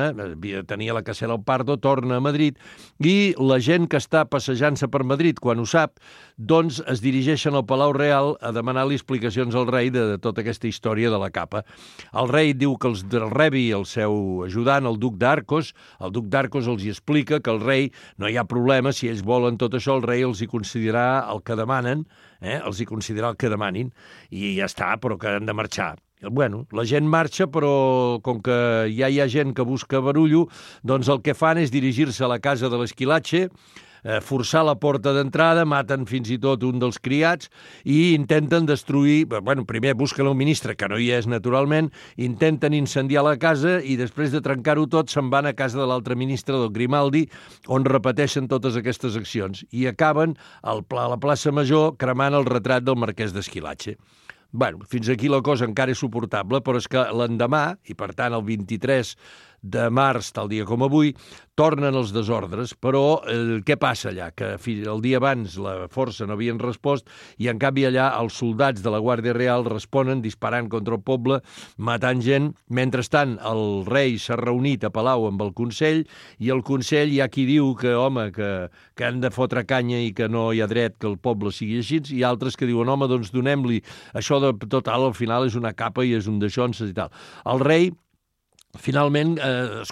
B: tenia la cacera al Pardo, torna a Madrid, i la gent que està passejant-se per Madrid, quan ho sap, doncs es dirigeixen al Palau Real a demanar-li explicacions al rei de tota aquesta història de la capa. El rei diu que els rebi el seu ajudant, el duc d'Arcos. El duc d'Arcos els hi explica que el rei, no hi ha problema, si ells volen tot això, el rei els hi concedirà el que demanen, els hi considerar el que demanin i ja està, però que han de marxar. Bueno, la gent marxa, però com que ja hi ha gent que busca barullo, doncs el que fan és dirigir-se a la casa de l'Esquilache, forçar la porta d'entrada, maten fins i tot un dels criats i intenten destruir, primer busquen el ministre, que no hi és naturalment, intenten incendiar la casa i després de trencar-ho tot se'n van a casa de l'altre ministre, del Grimaldi, on repeteixen totes aquestes accions i acaben a la plaça Major cremant el retrat del marquès d'Esquilache. Fins aquí la cosa encara és suportable, però és que l'endemà, i per tant el 23 de març, tal dia com avui, tornen els desordres, però què passa allà? Que el dia abans la força no havien respost i en canvi allà els soldats de la Guàrdia Real responen disparant contra el poble, matant gent. Mentrestant, el rei s'ha reunit a Palau amb el Consell i el Consell hi ha qui diu que, home, que han de fotre canya i que no hi ha dret que el poble sigui així, i altres que diuen, home, doncs donem-li això de total, al final és una capa i és un daixonses i tal. El rei finalment es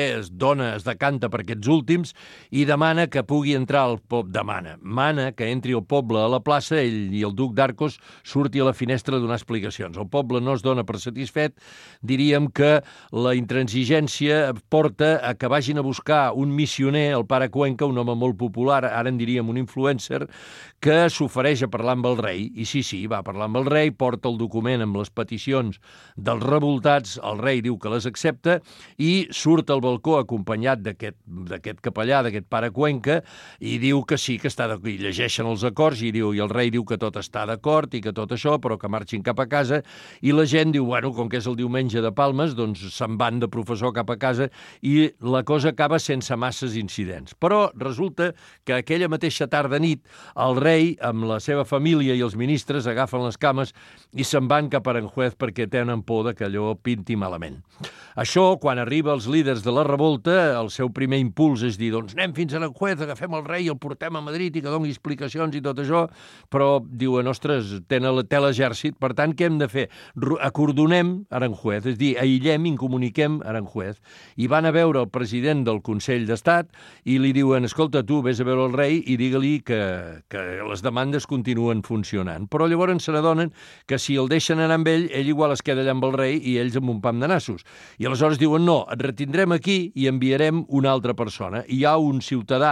B: decanta per aquests últims i demana que pugui entrar al poble. Mana que entri el poble a la plaça, ell i el duc d'Arcos surti a la finestra a donar explicacions. El poble no es dona per satisfet, diríem que la intransigència porta a que vagin a buscar un missioner, el pare Cuenca, un home molt popular, ara en diríem un influencer, que s'ofereix a parlar amb el rei, i sí, va parlar amb el rei, porta el document amb les peticions dels revoltats, el rei diu que les accepta i surt al balcó acompanyat d'aquest capellà, d'aquest pare Cuenca, i diu que sí, que està d'acord, i llegeixen els acords, i el rei diu que tot està d'acord i que tot això, però que marxin cap a casa, i la gent diu, com que és el diumenge de Palmes, doncs se'n van de professor cap a casa, i la cosa acaba sense masses incidents. Però resulta que aquella mateixa tarda-nit el rei, amb la seva família i els ministres, agafen les cames i se'n van cap a Aranjuez perquè tenen por que allò pinti malament. Això, quan arriba els líders de la revolta, el seu primer impuls és dir, doncs anem fins a Aranjuez, agafem el rei i el portem a Madrid i que doni explicacions i tot això, però diuen, ostres, té l'exèrcit, per tant, què hem de fer? Acordonem Aranjuez, és a dir, aïllem, incomuniquem Aranjuez. I van a veure el president del Consell d'Estat i li diuen, escolta, tu vés a veure el rei i digue-li que les demandes continuen funcionant. Però llavors se n'adonen que si el deixen anar amb ell igual es queda allà amb el rei i ells amb un pam de nassos. I aleshores diuen, no, et retindrem aquí i enviarem una altra persona. I hi ha un ciutadà,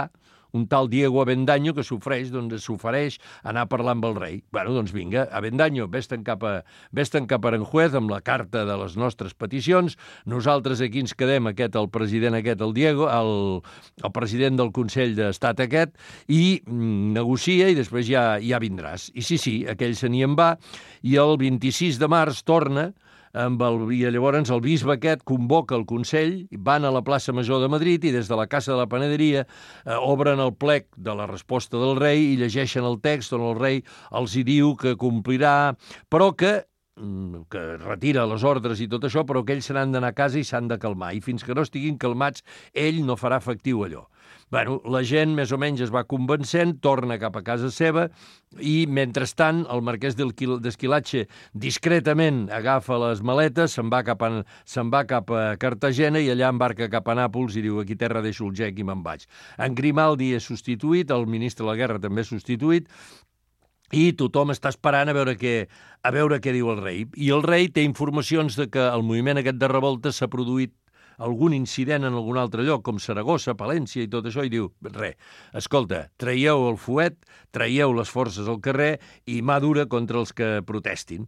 B: un tal Diego Avendaño que s'ofereix anar a parlar amb el rei. Bueno, doncs vinga, Avendaño, vés-te'n cap a Aranjuez amb la carta de les nostres peticions, nosaltres aquí ens quedem, el president aquest, el Diego, el president del Consell d'Estat aquest, i negocia i després ja vindràs. I sí, aquell se n'hi en va, i el 26 de març torna, i llavors el bisbe aquest convoca el Consell, van a la plaça Major de Madrid i des de la Casa de la Panaderia obren el plec de la resposta del rei i llegeixen el text on el rei els hi diu que complirà, però que retira les ordres i tot això, però que ells se n'han d'anar a casa i s'han de calmar. I fins que no estiguin calmats, ell no farà efectiu allò. Bueno, la gent més o menys es va convencent, torna cap a casa seva i, mentrestant, el marquès d'Esquilache discretament agafa les maletes, se'n va cap a Cartagena i allà embarca cap a Nàpols i diu: aquí terra deixo el gec i me'n vaig. En Grimaldi és substituït, el ministre de la Guerra també és substituït, i tothom està esperant a veure què diu el rei. I el rei té informacions de que el moviment aquest de revolta s'ha produït algun incident en algun altre lloc, com Saragossa, Palència i tot això, i diu: escolta, traieu el fuet, traieu les forces al carrer i mà dura contra els que protestin.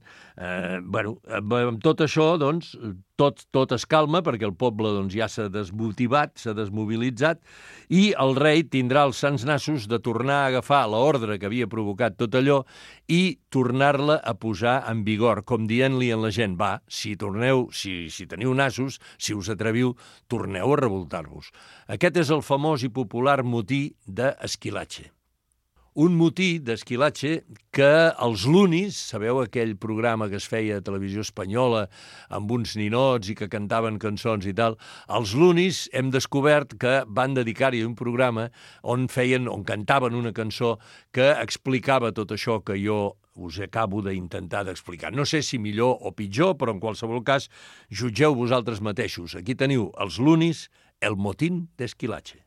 B: Amb tot això, doncs, tot es calma perquè el poble ja s'ha desmotivat, s'ha desmobilitzat, i el rei tindrà els sants nassos de tornar a agafar l'ordre que havia provocat tot allò i tornar-la a posar en vigor, com dient-li a la gent: va, si teniu nassos, si us atreviu, torneu a revoltar-vos. Aquest és el famós i popular motí d'Esquilache. Un motí d'Esquilache que els lunis, sabeu aquell programa que es feia a Televisió Espanyola amb uns ninots i que cantaven cançons i tal, els lunis hem descobert que van dedicar-hi un programa on cantaven una cançó que explicava tot això que jo us acabo d'intentar d'explicar. No sé si millor o pitjor, però en qualsevol cas jutgeu vosaltres mateixos. Aquí teniu els lunis, el motín d'Esquilache.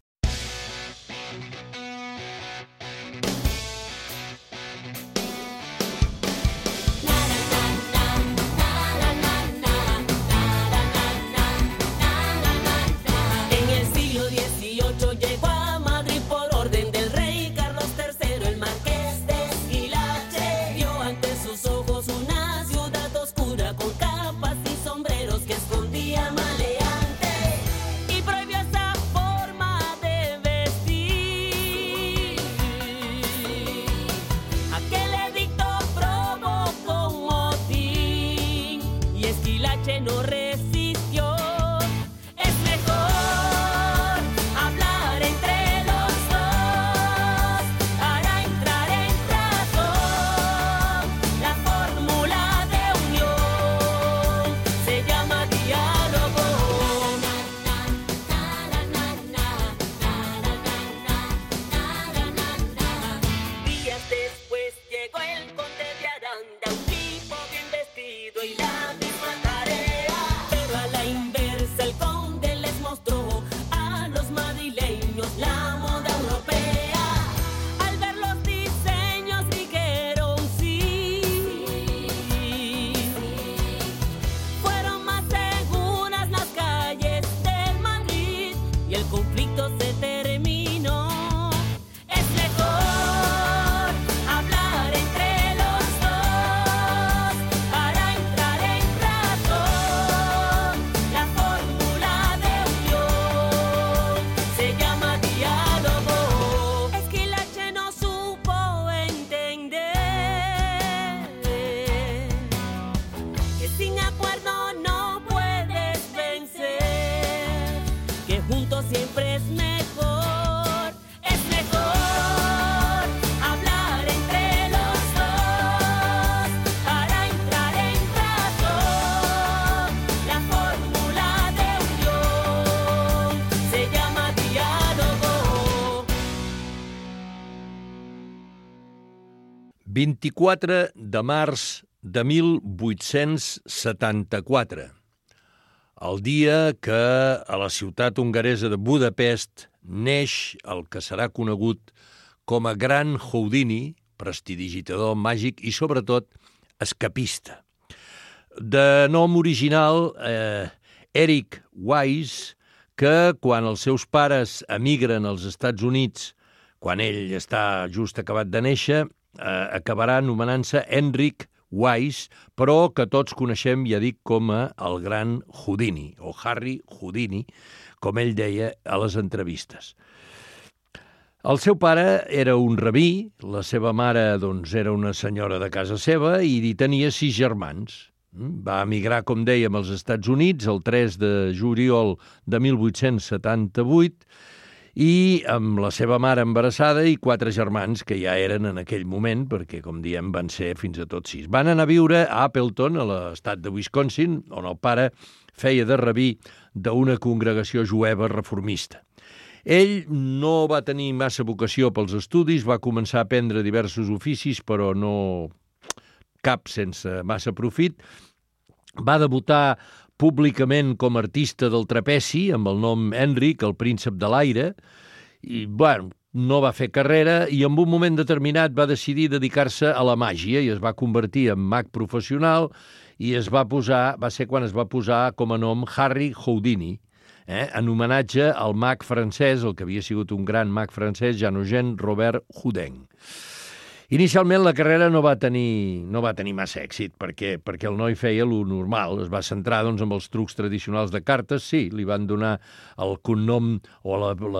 B: El 24 de març de 1874, el dia que a la ciutat hongaresa de Budapest neix el que serà conegut com a Gran Houdini, prestidigitador màgic i, sobretot, escapista. De nom original, Eric Wise, que quan els seus pares emigren als Estats Units quan ell està just acabat de néixer, acabarà anomenant-se Henrik Weiss, però que tots coneixem, ja dic, com el gran Houdini, o Harry Houdini, com ell deia a les entrevistes. El seu pare era un rabí, la seva mare doncs, era una senyora de casa seva i hi tenia 6 germans. Va emigrar, com dèiem, als Estats Units el 3 de juliol de 1878 i amb la seva mare embarassada i 4 germans que ja eren en aquell moment, perquè, com diem, van ser fins a tot 6. Van anar a viure a Appleton, a l'estat de Wisconsin, on el pare feia de rabí d'una congregació jueva reformista. Ell no va tenir massa vocació pels estudis, va començar a aprendre diversos oficis, però no cap sense massa profit. Va debutar públicament com a artista del trapeci, amb el nom Henrik, el príncep de l'aire, i, bueno, no va fer carrera i en un moment determinat va decidir dedicar-se a la màgia i es va convertir en mag professional i va ser quan es va posar com a nom Harry Houdini, en homenatge al mag francès, el que havia sigut un gran mag francès, Jean-Eugène Robert Houdin. Inicialment la carrera no va tenir massa èxit, perquè el noi feia lo normal, es va centrar doncs, en els trucs tradicionals de cartes, sí, li van donar el cognom o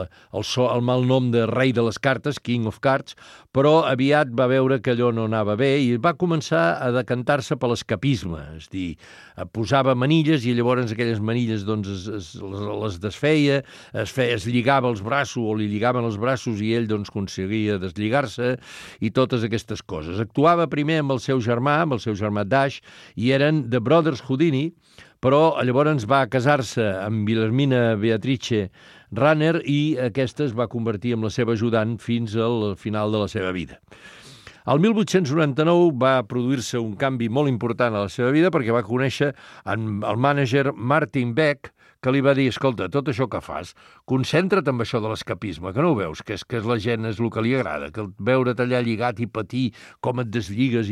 B: el mal nom de rei de les cartes, King of Cards, però aviat va veure que allò no anava bé i va començar a decantar-se per l'escapisme, és a dir, posava manilles i llavors aquelles manilles doncs, les desfeia, es lligava els braços o li lligaven els braços i ell doncs, aconseguia deslligar-se i totes aquestes coses. Actuava primer amb el seu germà Dash, i eren The Brothers Houdini, però llavors va casar-se amb Wilhelmina Beatrice Runner i aquesta es va convertir en la seva ajudant fins al final de la seva vida. El 1899 va produir-se un canvi molt important a la seva vida perquè va conèixer el mànager Martin Beck, que li va dir, escolta, tot això que fas, concentra't en això de l'escapisme, que no ho veus, que la gent és el que li agrada, que veure't allà lligat i patir com et deslliguen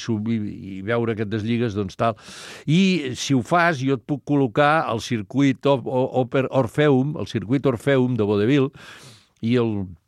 B: i veure que et deslliguen, doncs tal. I si ho fas, jo et puc col·locar al circuit Orfeum, el circuit Orfeum de Vaudeville, i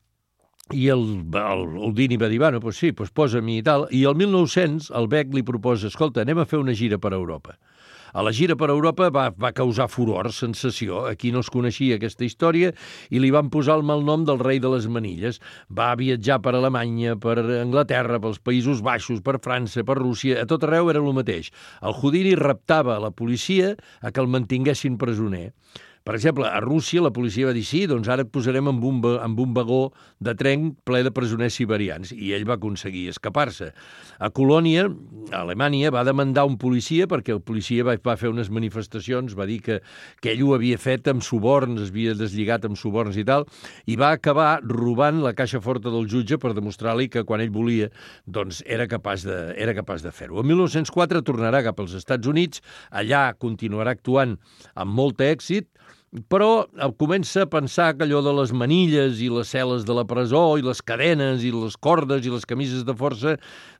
B: el Houdini va dir, bueno, doncs sí, doncs posa-m'hi i tal. I el 1900 el Beck li proposa, escolta, anem a fer una gira per Europa. A la gira per Europa va causar furor, sensació. Aquí no es coneixia aquesta història i li van posar el malnom del rei de les manilles. Va viatjar per Alemanya, per Anglaterra, pels Països Baixos, per França, per Rússia, a tot arreu era el mateix. El Houdini raptava a la policia a que el mantinguessin presoner. Per exemple, a Rússia la policia va dir sí, doncs ara et posarem amb un vagó de tren ple de presoners siberians, i ell va aconseguir escapar-se. A Colònia, a Alemanya, va demandar un policia perquè el policia va fer unes manifestacions, va dir que ell ho havia fet amb suborns, es havia deslligat amb suborns i tal, i va acabar robant la caixa forta del jutge per demostrar-li que quan ell volia doncs era capaç de fer-ho. El 1904 tornarà cap als Estats Units, allà continuarà actuant amb molt èxit, però comença a pensar que allò de les manilles i les cel·les de la presó i les cadenes i les cordes i les camises de força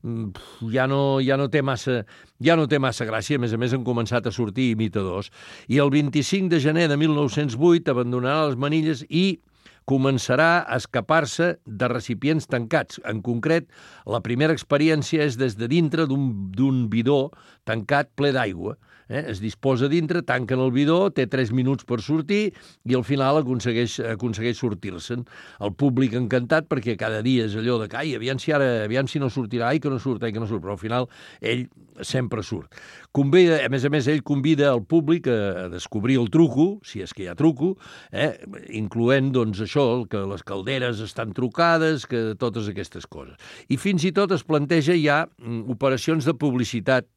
B: ja no té massa gràcia. A més, han començat a sortir imitadors. I el 25 de gener de 1908 abandonarà les manilles i començarà a escapar-se de recipients tancats. En concret, la primera experiència és des de dintre d'un bidó tancat ple d'aigua. Es disposa dintre, tanquen el bidó, té 3 minuts per sortir i al final aconsegueix sortir-se'n. El públic encantat perquè cada dia és allò de que aviam si no sortirà, que no surt, però al final ell sempre surt. A més, ell convida el públic a descobrir el truco, si és que hi ha truco, incloent doncs això, que les calderes estan trucades, que totes aquestes coses. I fins i tot es planteja ja operacions de publicitat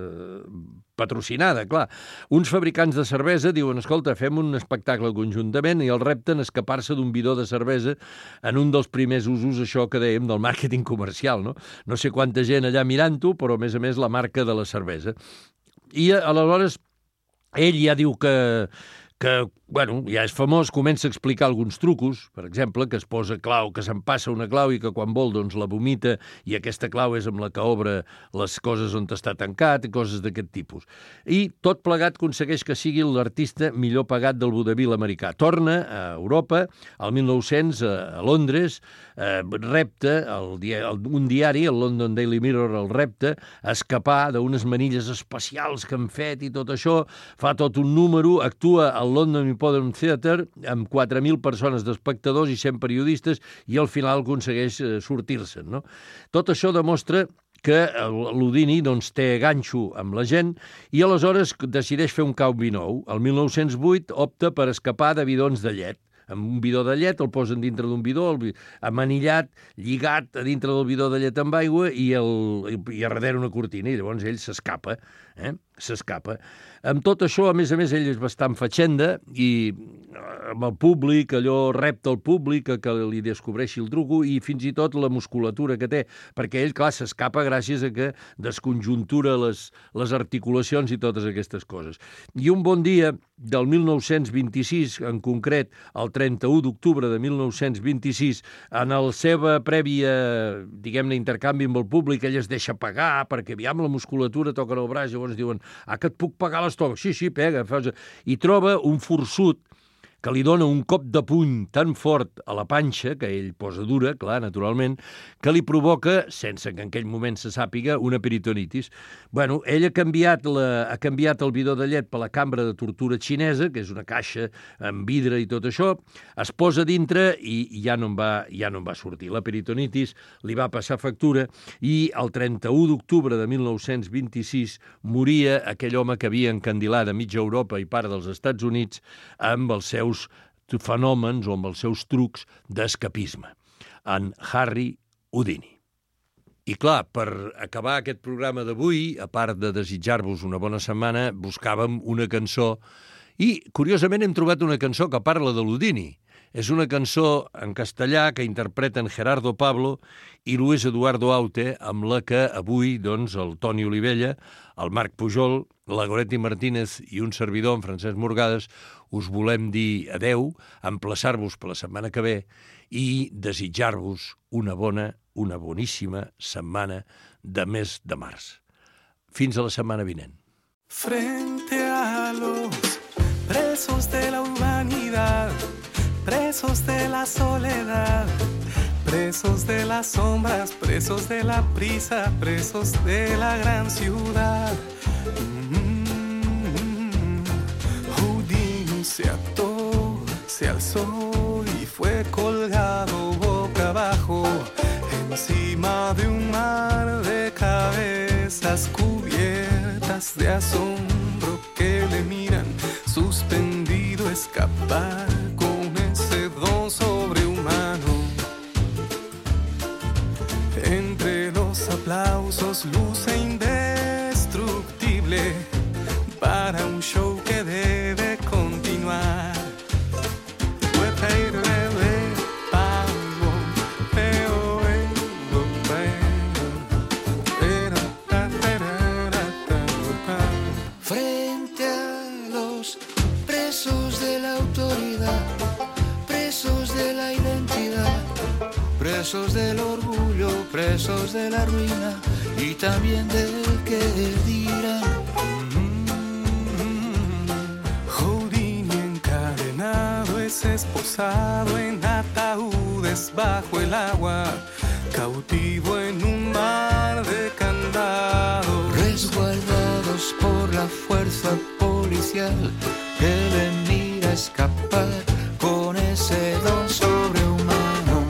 B: patrocinada, clar. Uns fabricants de cervesa diuen, escolta, fem un espectacle conjuntament i el repten a escapar-se d'un bidó de cervesa en un dels primers usos, això que dèiem, del màrqueting comercial, no? No sé quanta gent allà mirant-ho, però a més la marca de la cervesa. I aleshores ell ja diu que que, bueno, ja és famós, comença a explicar alguns trucos, per exemple, que es posa clau, que se'n passa una clau i que quan vol, doncs, la vomita i aquesta clau és amb la que obre les coses on està tancat i coses d'aquest tipus. I tot plegat aconsegueix que sigui l'artista millor pagat del vodevil americà. Torna a Europa, al 1900, a Londres, repta, un diari, el London Daily Mirror, el repta a escapar d'unes manilles especials que han fet i tot això, fa tot un número, actua al London Imperial Theatre amb 4.000 persones d'espectadors i 100 periodistes i al final aconsegueix sortir-se'n, no? Tot això demostra que l'Houdini doncs, té ganxo amb la gent i aleshores decideix fer un canvi nou. El 1908 opta per escapar de bidons de llet. Amb un bidó de llet el posen dintre d'un bidó, amanillat, lligat a dintre del bidó de llet amb aigua i a darrere una cortina, i llavors ell s'escapa, s'escapa. Amb tot això, a més, ell és bastant fatxenda i amb el públic, allò repta el públic que li descobreixi el truco i fins i tot la musculatura que té, perquè ell, clar, s'escapa gràcies a que desconjuntura les articulacions i totes aquestes coses. I un bon dia del 1926, en concret, el 31 d'octubre de 1926, en el seva prèvia, diguem-ne, intercanvi amb el públic, ell es deixa pagar perquè, aviam, la musculatura toca el braç, llavors diuen, que et puc pagar l'estómac? Sí, pega. I troba un forçut que li dona un cop de puny tan fort a la panxa, que ell posa dura, clar, naturalment, que li provoca, sense que en aquell moment se sàpiga, una peritonitis. Bueno, ell ha canviat el bidó de llet per la cambra de tortura xinesa, que és una caixa amb vidre i tot això, es posa dintre i ja no en va sortir. La peritonitis li va passar factura i el 31 d'octubre de 1926 moria aquell home que havia encandilat a mitja Europa i part dels Estats Units amb els seus fenòmens o amb els seus trucs d'escapisme, en Harry Houdini. I clar, per acabar aquest programa d'avui, a part de desitjar-vos una bona setmana, buscàvem una cançó i, curiosament, hem trobat una cançó que parla de l'Houdini. És una cançó en castellà que interpreten Gerardo Pablo i Luis Eduardo Aute, amb la que avui, doncs, el Toni Olivella, el Marc Pujol, la Goretti Martínez i un servidor, en Francesc Morgades, us volem dir adeu, emplaçar-vos per la setmana que ve i desitjar-vos una boníssima setmana de mes de març. Fins a la setmana vinent.
E: Frente a los presos de la humanidad, presos de la soledad, presos de las sombras, presos de la prisa, presos de la gran ciudad. Houdini se ató, se alzó y fue colgado boca abajo, encima de un mar de cabezas cubiertas de asombro que le miran, suspendido escapar con ese don sobrehumano. Entre los aplausos luce indestructible para un show que debe continuar.
F: Frente a los presos de la autoridad, presos de la identidad, presos del orgullo, presos de la ruina y también del que dirán.
E: Houdini encadenado es esposado en ataúdes bajo el agua, cautivo en un mar de candados,
F: resguardados por la fuerza policial que le mira escapar con ese don sobrehumano.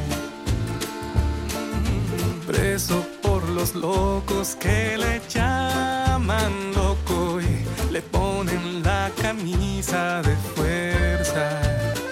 E: Preso por los locos que le llaman loco y le ponen la camisa de fuerza.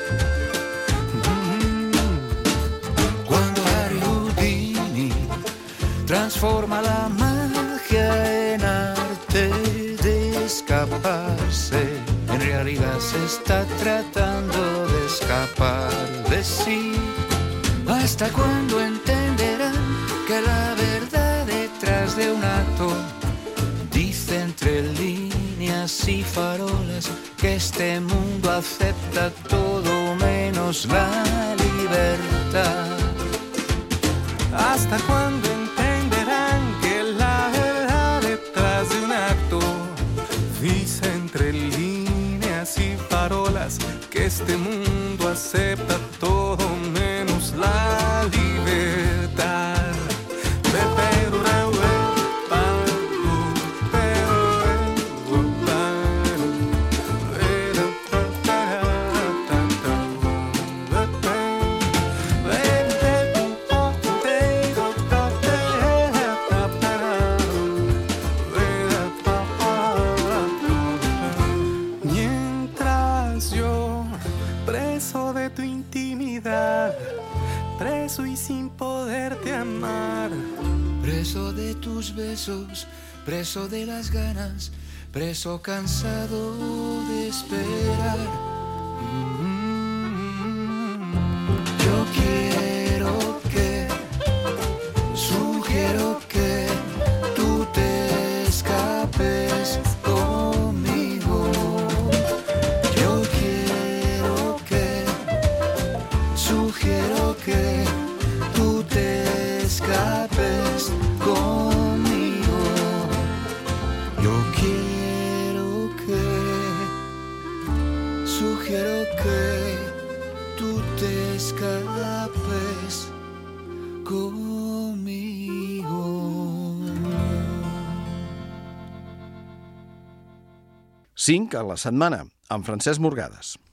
F: Cuando Harry Houdini transforma la magia en arte de escaparse, en realidad se está tratando de escapar de sí. ¿Hasta cuándo entenderán que la verdad detrás de un acto dice entre líneas y farolas que que este mundo acepta todo menos la libertad.
E: ¿Hasta cuándo entenderán que la verdad detrás de un acto dice entre líneas y farolas que este mundo acepta todo menos la libertad? Preso y sin poderte amar,
F: preso de tus besos, preso de las ganas, preso cansado de esperar. Yo quiero que, sugiero que tú te escapes conmigo. Yo quiero que, sugiero que tú te escapes conmigo. Yo quiero que, sugiero que tú te escapes conmigo.
A: Cinc a la setmana, amb Francesc Morgades.